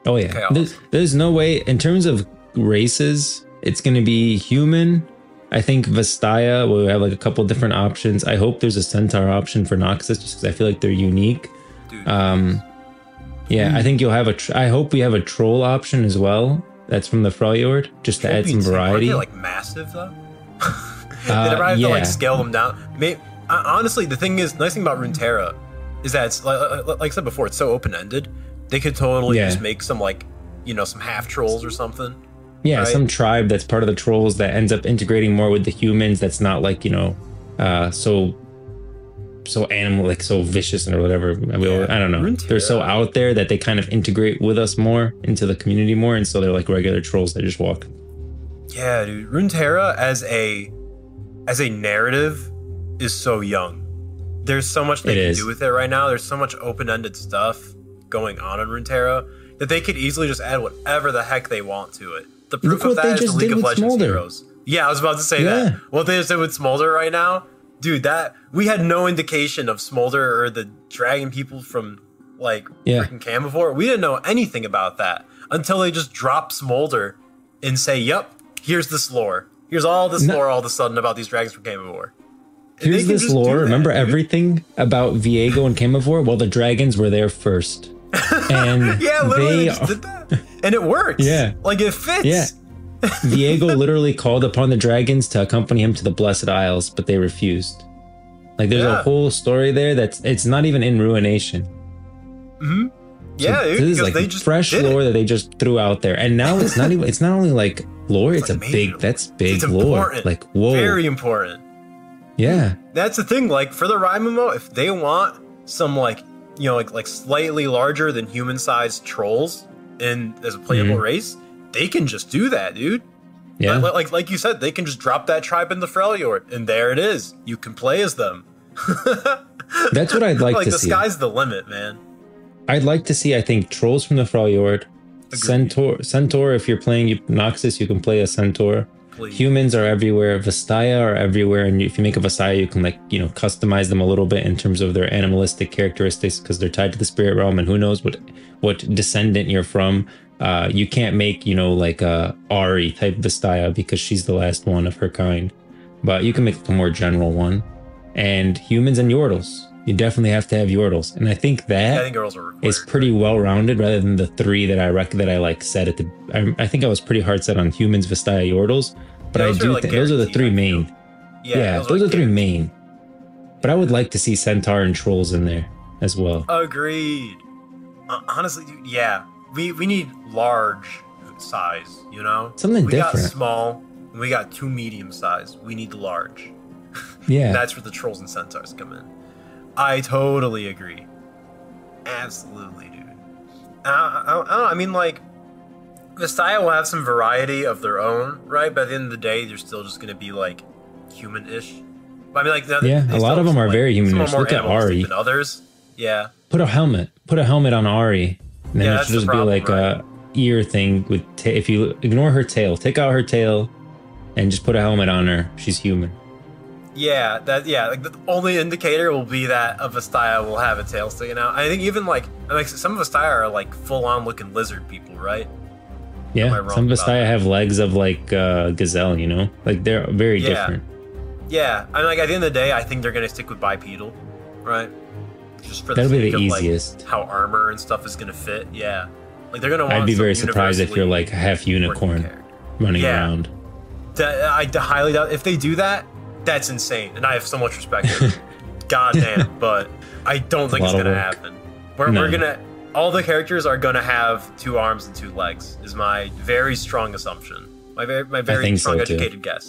Oh yeah, chaos. there's no way in terms of races. It's going to be human. I think Vastaya will have like a couple different options. I hope there's a Centaur option for Noxus just because I feel like they're unique. Dude. Yeah, I think you'll have I hope we have a troll option as well. That's from the Freljord, just to add some variety. Are they like massive though? They never have to like scale them down. Honestly, the nice thing about Runeterra is that it's like I said before, it's so open ended. They could totally just make some some half trolls or something. Yeah, right? Some tribe that's part of the trolls that ends up integrating more with the humans. That's not like so animal, like so vicious or whatever. I don't know. Runeterra. They're so out there that they kind of integrate with us more into the community more, and so they're like regular trolls that just walk. Yeah, dude. Runeterra as a narrative is so young. There's so much they can do with it right now. There's so much open-ended stuff going on in Runeterra that they could easily just add whatever the heck they want to it. The proof of that is the League of Legends heroes. Yeah, I was about to say that. What they just did with Smolder right now, dude, that we had no indication of Smolder or the dragon people from freaking Camivore. We didn't know anything about that until they just drop Smolder and say, "Yep, here's this lore. Here's all this lore all of a sudden about these dragons from Camivore." Here's this lore. Remember everything about Viego and Camivore? Well, the dragons were there first. And yeah, literally they just did that. And it works. Yeah. Like it fits. Yeah. Viego literally called upon the dragons to accompany him to the Blessed Isles, but they refused. Like there's a whole story there it's not even in Ruination. Mm-hmm. Yeah, so this is like they just fresh lore that they just threw out there. And now it's not even, it's not only like lore, it's big lore. Important. Like, whoa. Very important. Yeah. That's the thing, like for the Raimumo, if they want some like slightly larger than human-sized trolls as a playable race, they can just do that, dude. Yeah. Like you said, they can just drop that tribe in the Freljord, and there it is. You can play as them. That's what I'd like to see. The sky's the limit, man. I'd like to see, I think, trolls from the Freljord. Centaur, if you're playing Noxus, you can play a Centaur. Please. Humans are everywhere. Vastaya are everywhere, and if you make a Vastaya, you can customize them a little bit in terms of their animalistic characteristics because they're tied to the spirit realm, and who knows what descendant you're from. You can't make like a Ari type Vastaya because she's the last one of her kind, but you can make a more general one. And humans and Yordles, you definitely have to have Yordles, and I think that is pretty well rounded rather than the three that I said at the. I think I was pretty hard set on humans, Vastaya, Yordles. But I do think those are the three main. Yeah, those are three main. But I would like to see Centaur and Trolls in there as well. Agreed. Honestly, dude, yeah. We need large size, Something different. We got small, and we got two medium size. We need large. Yeah. And that's where the Trolls and Centaurs come in. I totally agree. Absolutely, dude. I don't know. I mean, Vastaya will have some variety of their own, right? But at the end of the day, they're still just going to be human-ish. I mean, a lot of them are very humanish. Look at Ari. Than others, yeah. Put a helmet on Ari, and then it should just be a ear thing with. If you ignore her tail, take out her tail, and just put a helmet on her. She's human. Yeah, the only indicator will be that a Vastaya will have a tail sticking out. I think even some of Vastaya are full-on looking lizard people, right? Yeah, some Vastaya have legs of gazelle, they're very different. Yeah, I mean, at the end of the day, I think they're gonna stick with bipedal, right? Just for that'll be the easiest. How armor and stuff is gonna fit. Yeah, they're gonna. I'd be very surprised if you're half unicorn running around. I highly doubt if they do that. That's insane, and I have so much respect for it. Goddamn, but I don't think it's gonna happen. We're gonna. All the characters are gonna have 2 arms and 2 legs. Is my very strong assumption. My very strong educated guess.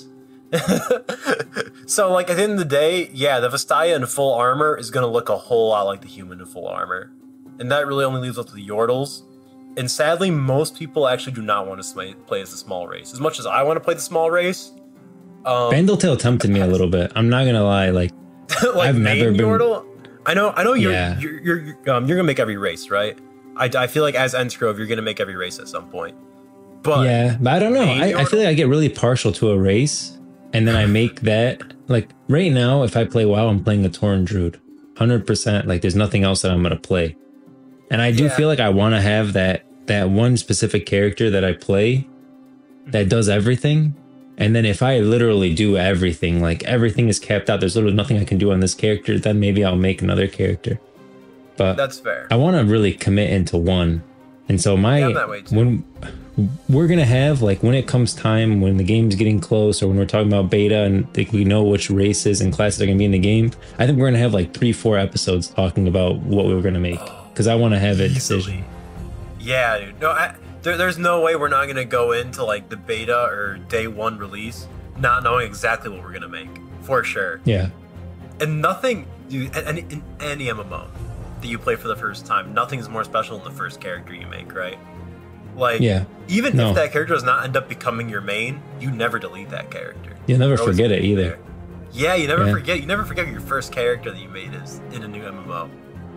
So at the end of the day, the Vastaya in full armor is gonna look a whole lot like the human in full armor, and that really only leaves up to the Yordles. And sadly, most people actually do not want to play as the small race. As much as I want to play the small race, Vandaltail tempted me a little bit. I'm not gonna lie, I've never been. Yordle, I know you're gonna make every race, right? I feel like as Ensgrove, you're gonna make every race at some point. But I don't know. I feel like I get really partial to a race, and then I make that right now. If I play WoW, I'm playing a Tauren Druid, 100%. There's nothing else that I'm gonna play, and I do feel like I want to have that that one specific character that I play that does everything. And then if I literally do everything, like everything is capped out, there's literally nothing I can do on this character, then maybe I'll make another character. But that's fair. I want to really commit into one. And so I'm that way too. When we're going to have, like, when it comes time, when the game's getting close, or when we're talking about beta and we know which races and classes are going to be in the game, I think we're going to have like 3-4 episodes talking about what we were going to make. Because I want to have a decision. Yeah, dude. No, there's no way we're not going to go into like the beta or day one release not knowing exactly what we're going to make. For sure. Yeah. And nothing, dude, in any MMO that you play for the first time, nothing's more special than the first character you make, right? Like, even if that character does not end up becoming your main, you never delete that character. You'll never forget it either. There. Yeah, you never forget. You never forget your first character that you made is in a new MMO.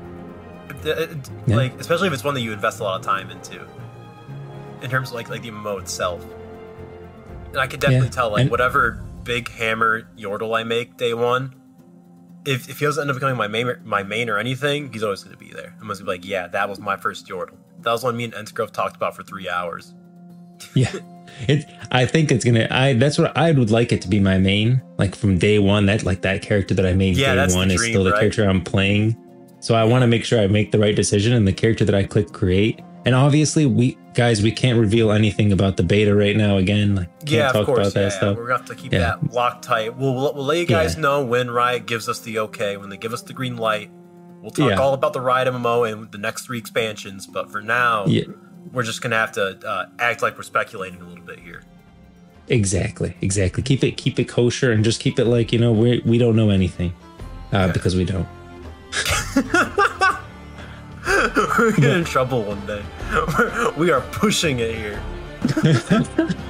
Like, especially if it's one that you invest a lot of time into. In terms of like the MMO itself. And I could definitely tell, like, whatever big hammer Yordle I make day one, if he doesn't end up becoming my main or anything, he's always going to be there. I'm going to be like, yeah, that was my first Yordle. That was one me and Entgrove talked about for 3 hours. Yeah. I think it's gonna. that's what I would like it to be, my main, like from day one. That character that I made day one is still the character I'm playing. So I want to make sure I make the right decision, and the character that I click create. And obviously, we can't reveal anything about the beta right now. Again, like, can't talk about that stuff. We're gonna have to keep that locked tight. We'll let you guys know when Riot gives us the okay, when they give us the green light. We'll talk all about the Riot MMO and the next 3 expansions. But for now, we're just gonna have to act like we're speculating a little bit here. Exactly. Keep it kosher, and just keep it like, we don't know anything, because we don't. We're gonna get in trouble one day. We are pushing it here.